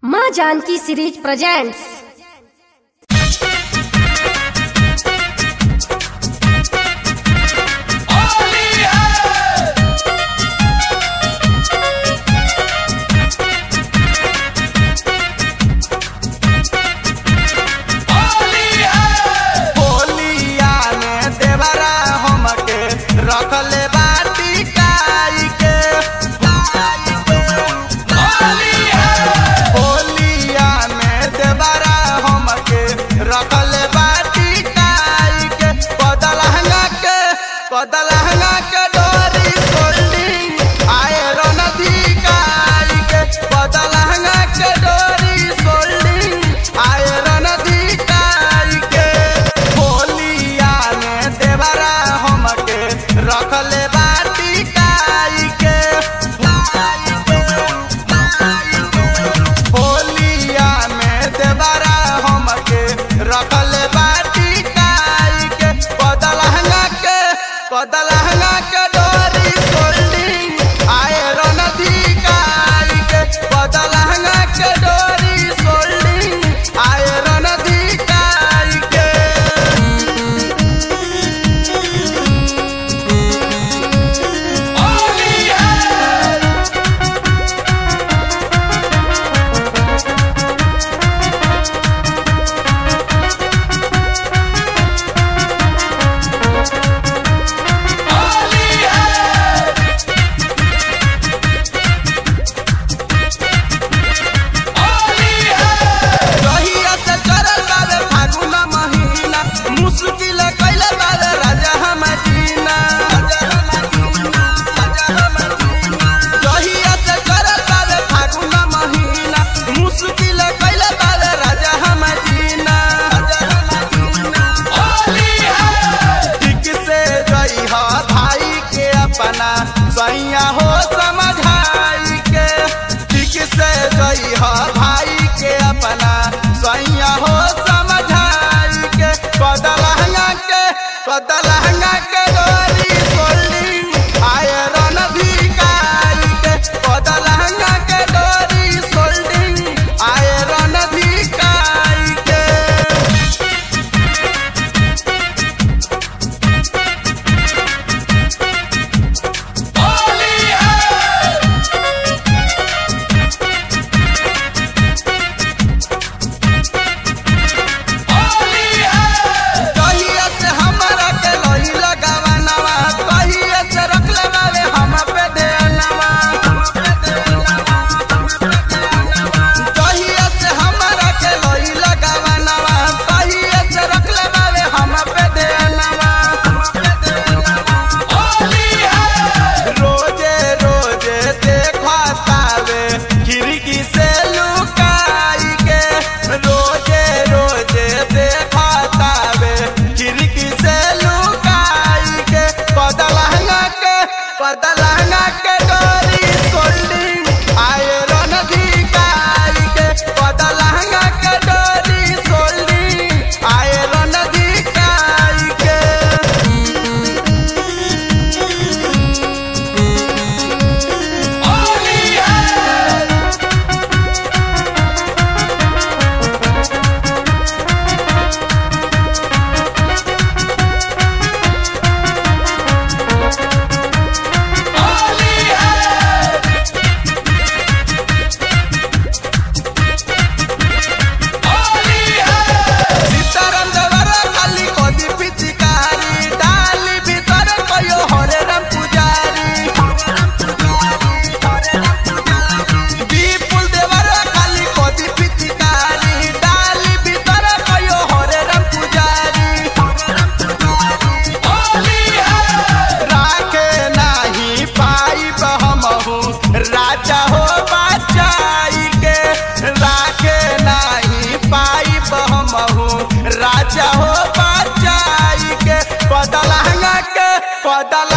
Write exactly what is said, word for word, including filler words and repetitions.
माँ Janaki series presents. रखले बाटी काई के होलिया में देवरा हमके रखले बाटी काई के पदलहंगा के पदलहंगा के डोरी सोल्डिंग आयरन धिकाई के पदलहंगा के डोरी सोल्डिंग आयरन धिकाई के होलिया में देवरा हमके रखले बाटी काई के होलिया में देवरा हमके रखले बाटी काई के पदलहंगा के पदलहंगा के डोरी सोल्डिंग आयरन धिकाई के पदलहंगा के डोरी सोल्डिंग आयरन धिकाई के मुश्किल कैले बारे राजा हमर जीना जहिया से करल बारे फागुन महीना मुश्किल कैले बारे राजा हमर जीना ठीक से जई हा भाई के अपना सैया हो समझाई के ठीक से जई हा भाई के अपना सैया हो समझाई के पदलहंगा के पदलहंगा के डोरी सोल्डिंग आयरन धिकाई के पदलहंगा के डोरी सोल्डिंग आयरन धिकाई के खिड़की से लुकाई के रोजे रोजे देखतावे खिड़की से लुकाई के पदलहंगा के पदलहंगा के डोरी सोल्डिंग आयरन धिकाई के पदलहंगा के डोरी सोल्डिंग आयरन धिकाई के राजा हो बचाई के राखे नहीं पाई बहमहू राजा हो बचाई के पदलहंगा के पदल